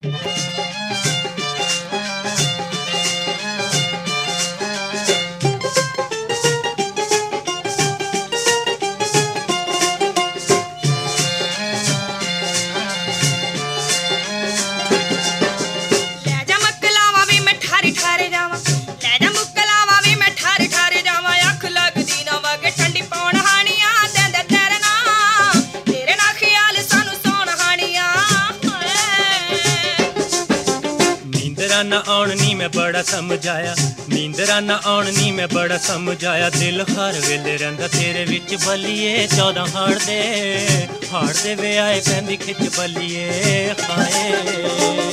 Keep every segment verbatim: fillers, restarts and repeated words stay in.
ना आउण नी मैं बड़ा समझाया, नींदरा ना आउण नी मैं बड़ा समझाया। दिल हर वेले रहिंदा तेरे विच बलिए, चौदह हाड़ दे हाड़ दे वे आए पैंदी खिच बलिए हाए।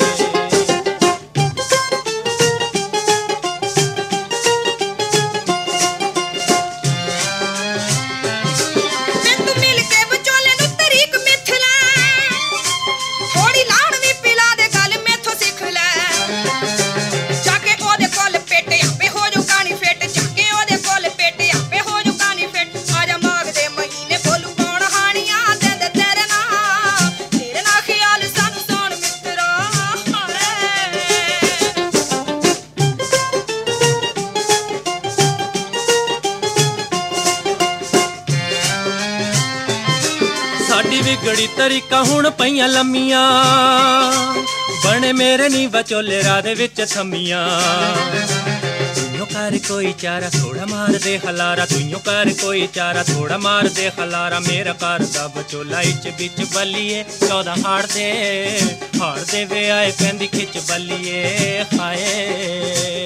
साडी विगड़ी तरीका हुण पईयां लम्मियां, बने मेरे नी बचोले राह दे विच थम्मियां। तुइयों कर कोई चारा थोड़ा मार दे हलारा, तुइयों कर कोई चारा थोड़ा मार दे हलारा। मेरा घर दा बचोला इच बिच बलिए, चौदह हाड़ दे हाड़ दे वे आए पैंदी खिच बलिए हाए।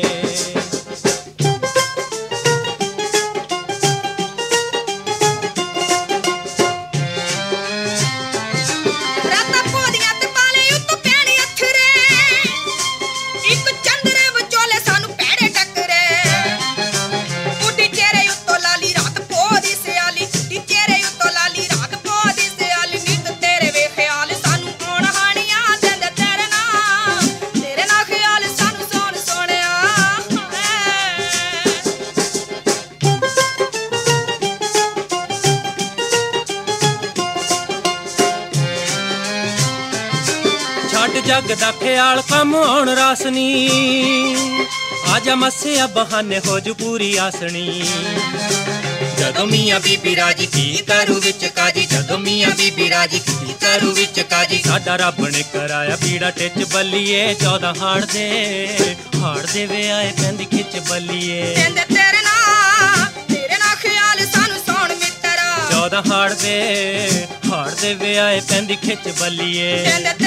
जग दा ख्याल कम आउण रासनी, आजा मस्सिया बहाने हो जू पूरी आसनी। जदों मियां बीबी राजी की करू विच काजी, जदों मियां बीबी राजी की करू विच काजी। साडा रब ने कराया पीड़ा टिच बलिए, चौदह हाड़ दे हाड़ दे वे आए पैंदी खिच बलिए। तेरे नाल तेरे नाल ख्याल सानू सौण मित्रा, चौदह हाड़ दे हाड़ दे वे आए पैंदी खिच बलिए।